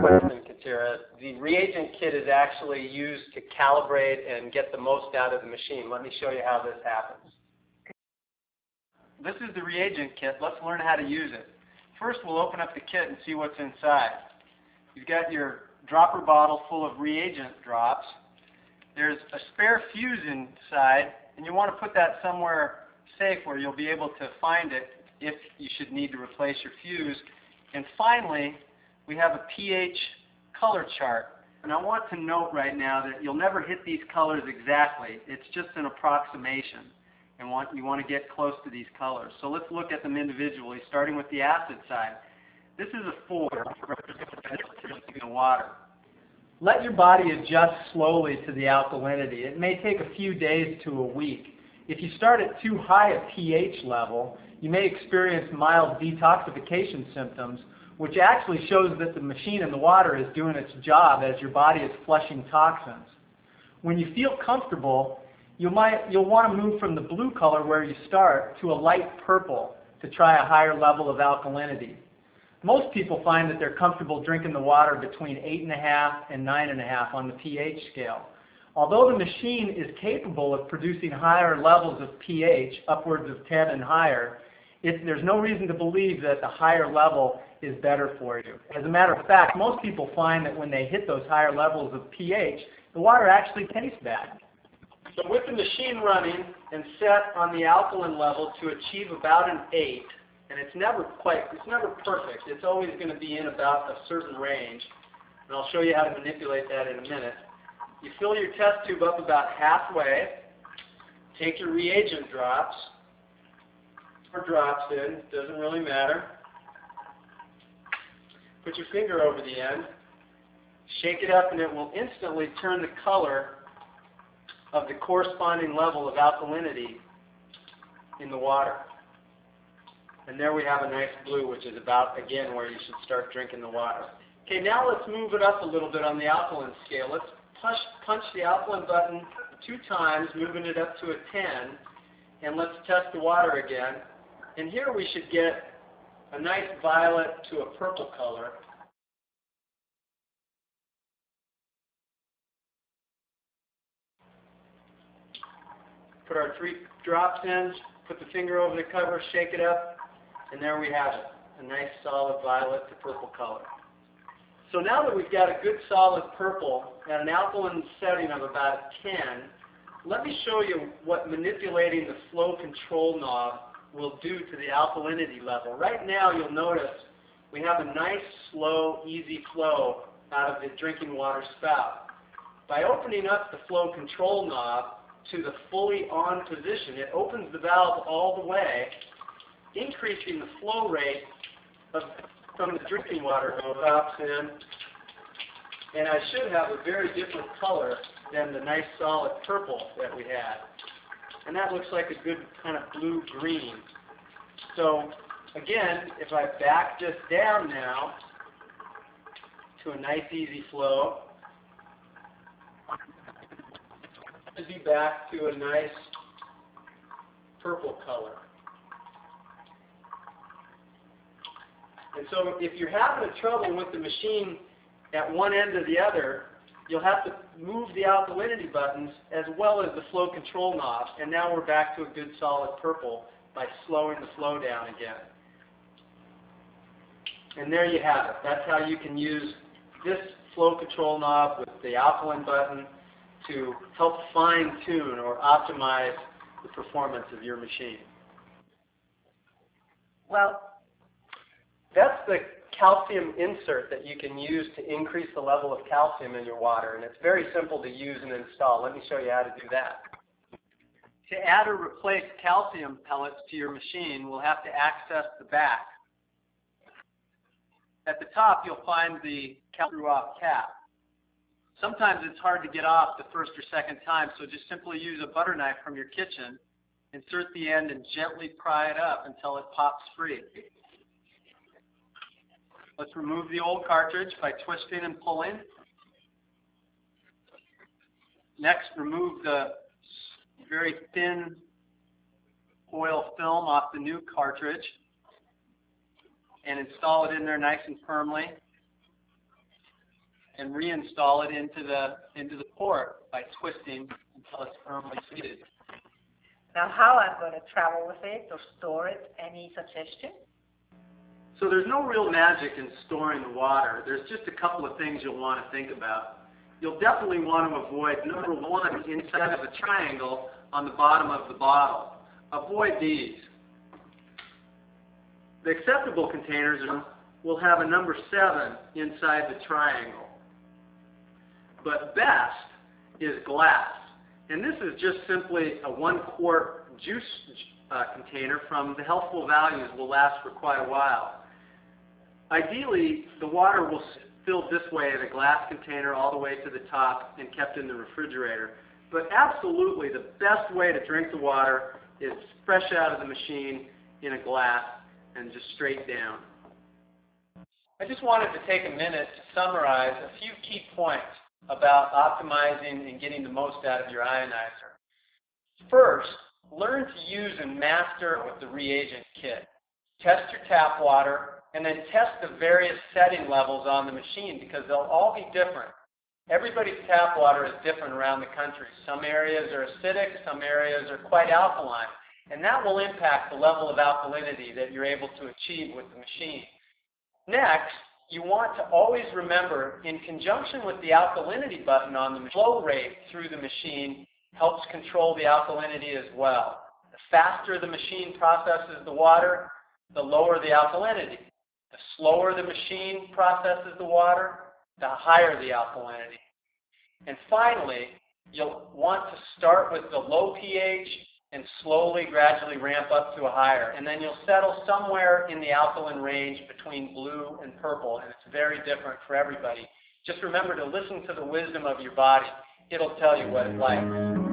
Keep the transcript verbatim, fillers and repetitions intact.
question, Katira. The reagent kit is actually used to calibrate and get the most out of the machine. Let me show you how this happens. This is the reagent kit. Let's learn how to use it. First, we'll open up the kit and see what's inside. You've got your dropper bottle full of reagent drops. There's a spare fuse inside, and you want to put that somewhere safe where you'll be able to find it if you should need to replace your fuse. And finally, we have a pH color chart. And I want to note right now that you'll never hit these colors exactly. It's just an approximation. And want, you want to get close to these colors. So let's look at them individually, starting with the acid side. This is a four, representing water. Let your body adjust slowly to the alkalinity. It may take a few days to a week. If you start at too high a pH level, you may experience mild detoxification symptoms, which actually shows that the machine in the water is doing its job as your body is flushing toxins. When you feel comfortable, you might, you'll want to move from the blue color where you start to a light purple to try a higher level of alkalinity. Most people find that they're comfortable drinking the water between eight point five and nine point five on the pH scale. Although the machine is capable of producing higher levels of pH, upwards of ten and higher, it, there's no reason to believe that the higher level is better for you. As a matter of fact, most people find that when they hit those higher levels of pH, the water actually tastes bad. So with the machine running and set on the alkaline level to achieve about an eight, and it's never quite, it's never perfect. It's always going to be in about a certain range, and I'll show you how to manipulate that in a minute. You fill your test tube up about halfway, take your reagent drops, or drops in, doesn't really matter. Put your finger over the end, shake it up, and it will instantly turn the color of the corresponding level of alkalinity in the water. And there we have a nice blue, which is about, again, where you should start drinking the water. Okay, now let's move it up a little bit on the alkaline scale. Let's punch, punch the alkaline button two times, moving it up to a ten, and let's test the water again. And here we should get a nice violet to a purple color. Put our three drops in, put the finger over the cover, shake it up, and there we have it, a nice solid violet to purple color. So now that we've got a good solid purple at an alkaline setting of about ten, let me show you what manipulating the flow control knob will do to the alkalinity level. Right now you'll notice we have a nice, slow, easy flow out of the drinking water spout. By opening up the flow control knob to the fully on position, it opens the valve all the way, increasing the flow rate of, from the drinking water drops in, and I should have a very different color than the nice solid purple that we had. And that looks like a good kind of blue-green. So again, if I back this down now to a nice easy flow, to be back to a nice purple color. And so if you're having a trouble with the machine at one end or the other, you'll have to move the alkalinity buttons as well as the flow control knobs, and now we're back to a good solid purple by slowing the flow down again. And there you have it. That's how you can use this flow control knob with the alkaline button to help fine-tune or optimize the performance of your machine. Well, that's the calcium insert that you can use to increase the level of calcium in your water, and it's very simple to use and install. Let me show you how to do that. To add or replace calcium pellets to your machine, we'll have to access the back. At the top, you'll find the screw-off cap. Sometimes it's hard to get off the first or second time, so just simply use a butter knife from your kitchen, insert the end, and gently pry it up until it pops free. Let's remove the old cartridge by twisting and pulling. Next, remove the very thin foil film off the new cartridge and install it in there nice and firmly. and reinstall it into the into the port by twisting until it's firmly seated. Now, how I'm going to travel with it or store it? Any suggestion? So there's no real magic in storing the water. There's just a couple of things you'll want to think about. You'll definitely want to avoid, number one, inside of a triangle on the bottom of the bottle. Avoid these. The acceptable containers will have a number seven inside the triangle. But best is glass. And this is just simply a one quart juice uh, container from the healthful values will last for quite a while. Ideally, the water will filled this way in a glass container all the way to the top and kept in the refrigerator. But absolutely the best way to drink the water is fresh out of the machine in a glass and just straight down. I just wanted to take a minute to summarize a few key points about optimizing and getting the most out of your ionizer. First, learn to use and master with the reagent kit. Test your tap water, and then test the various setting levels on the machine because they'll all be different. Everybody's tap water is different around the country. Some areas are acidic, some areas are quite alkaline, and that will impact the level of alkalinity that you're able to achieve with the machine. Next, you want to always remember, in conjunction with the alkalinity button on the machine, flow rate through the machine helps control the alkalinity as well. The faster the machine processes the water, the lower the alkalinity. The slower the machine processes the water, the higher the alkalinity. And finally, you'll want to start with the low pH and slowly, gradually ramp up to a higher. And then you'll settle somewhere in the alkaline range between blue and purple, and it's very different for everybody. Just remember to listen to the wisdom of your body. It'll tell you what it's like.